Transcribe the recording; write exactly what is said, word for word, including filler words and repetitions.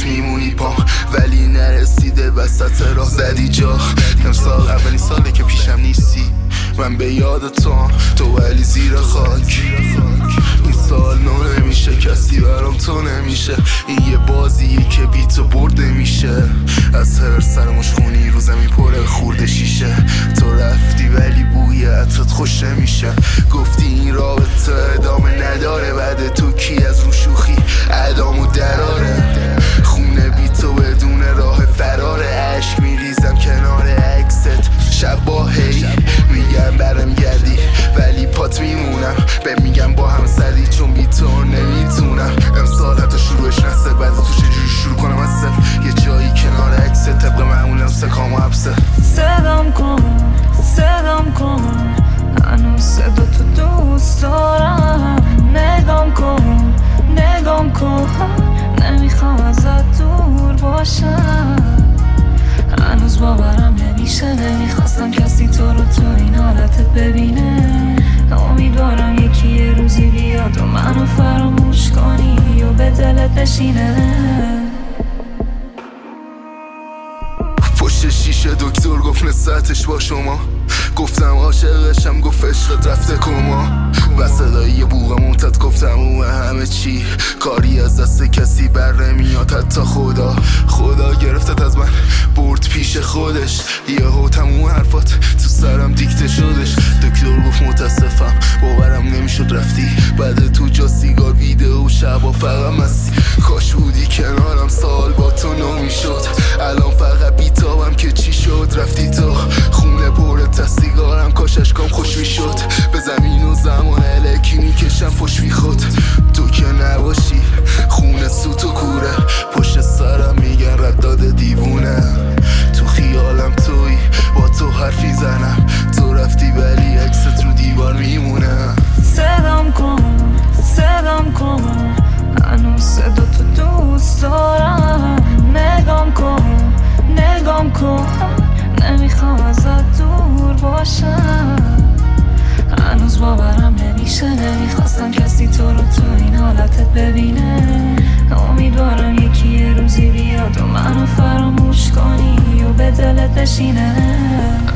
میمونی پا، ولی نرسیده وسط راه زدی جا. امسال اولین ساله که پیشم نیستی، من به یاد تو هم، تو ولی زیر خاک. این سال نو نمیشه، کسی برام تو نمیشه. این یه بازیه که بی تو برده میشه. از هر سر مشخونی رو زمین پره خورده شیشه. تو رفتی ولی بوی عطرت خوش نمیشه. گفتی این رابطه ادامه نداره، بعد تو کی از رو شوخی ادامو دراره. خونه بی تو بدون راه فراره، عشق میریزم کنار عکست شب با هی. میگم برم گردی ولی پات میمونم، به میگم با هم زدی چون بی تو نمیتونم. امسال حتی شروعش نسته، بعد تو چجوری شروع کنم از صفر؟ یه جایی کنار عکست طبق معمولم سکام و حبسه. صدام کن صدام کن، هنوز صدا تو دوست دارم. نگام کن نگام کن، نمیخوام ازت دور باشم. هنوز باورم نمیشه، نمیخواستم کسی تو رو تو این حالتت ببینه. امیدوارم یکی یه روزی بیاد و منو فراموش کنی و به دلت بشینه. پشت شیشه دکتر گفت نسبتش با شما، گفتم عاشقشم گفت عشقت رفته کما. و صدای بوغ ممتد گفتم او همه چی، کاری از دست کسی بر نمیاد حتی خدا. خدا گرفتت از من برد پیش خودش، یهو تموم حرفات تو سرم دیکته شدش. دکتر گفت متاسفم باورم نمیشد رفتی، بعد تو جا سیگار ویدئو و شبا فقط مستی. کاش بودی کنارم سال با تو نو میشد، الان فقط بیتابم که چی شد رفتی تو. خونه پر سیگارم کاش اشکام خوش میشد، به زمین و زمان الکی میکشم فش بی خود. تو که نباشی خونه سوت و کوره، پشت سرم میگن رداد دیوونه. تو خیالم توی با تو حرفی زنم، تو رفتی ولی عکست رو دیوار میمونه. صدام کن صدام کن، هنوز صدا تو دوست دارم. نگام کن نگام کن، نمیخوام ازت دور باشم. هنوز باورم نمیشه، نمیخواستم کسی تو رو تو این حالتت ببینه. امیدوارم یکی یه روزی بیاد و منو فراموش کنی و به دلت بشینه.